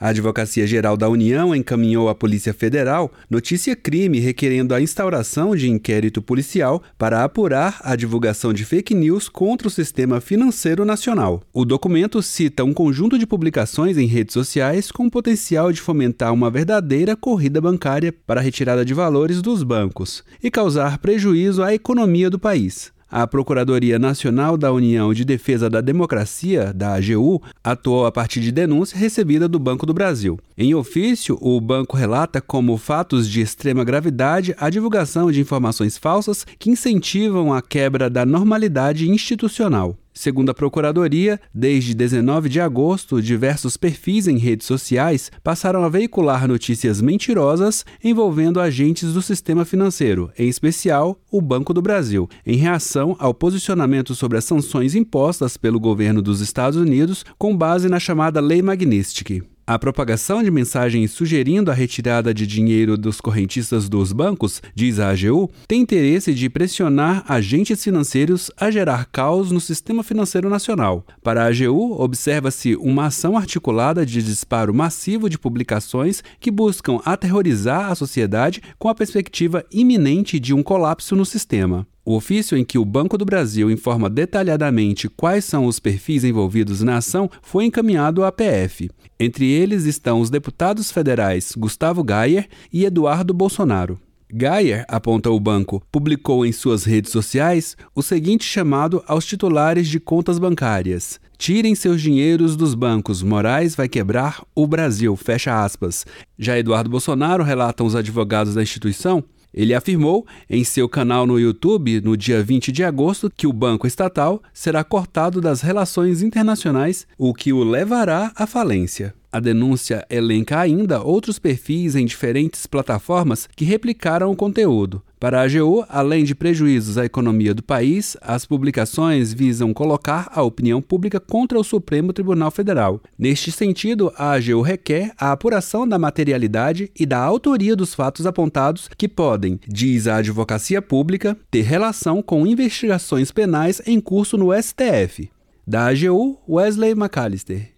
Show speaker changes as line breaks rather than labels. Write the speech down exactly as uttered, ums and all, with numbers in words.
A Advocacia Geral da União encaminhou à Polícia Federal notícia-crime requerendo a instauração de inquérito policial para apurar a divulgação de fake news contra o sistema financeiro nacional. O documento cita um conjunto de publicações em redes sociais com o potencial de fomentar uma verdadeira corrida bancária para a retirada de valores dos bancos e causar prejuízo à economia do país. A Procuradoria Nacional da União de Defesa da Democracia, da A G U, atuou a partir de denúncia recebida do Banco do Brasil. Em ofício, o banco relata como fatos de extrema gravidade a divulgação de informações falsas que incentivam a quebra da normalidade institucional. Segundo a Procuradoria, desde dezenove de agosto, diversos perfis em redes sociais passaram a veicular notícias mentirosas envolvendo agentes do sistema financeiro, em especial o Banco do Brasil, em reação ao posicionamento sobre as sanções impostas pelo governo dos Estados Unidos com base na chamada Lei Magnitsky. A propagação de mensagens sugerindo a retirada de dinheiro dos correntistas dos bancos, diz a A G U, tem interesse de pressionar agentes financeiros a gerar caos no sistema financeiro nacional. Para a A G U, observa-se uma ação articulada de disparo massivo de publicações que buscam aterrorizar a sociedade com a perspectiva iminente de um colapso no sistema. O ofício em que o Banco do Brasil informa detalhadamente quais são os perfis envolvidos na ação foi encaminhado à P F. Entre eles estão os deputados federais Gustavo Gayer e Eduardo Bolsonaro. Gayer, aponta o banco, publicou em suas redes sociais o seguinte chamado aos titulares de contas bancárias: tirem seus dinheiros dos bancos, Moraes vai quebrar o Brasil, fecha aspas. Já Eduardo Bolsonaro, relatam os advogados da instituição, ele afirmou em seu canal no YouTube, no dia vinte de agosto, que o banco estatal será cortado das relações internacionais, o que o levará à falência. A denúncia elenca ainda outros perfis em diferentes plataformas que replicaram o conteúdo. Para a A G U, além de prejuízos à economia do país, as publicações visam colocar a opinião pública contra o Supremo Tribunal Federal. Neste sentido, a A G U requer a apuração da materialidade e da autoria dos fatos apontados que podem, diz a Advocacia Pública, ter relação com investigações penais em curso no S T F. Da A G U, Wesley McAllister.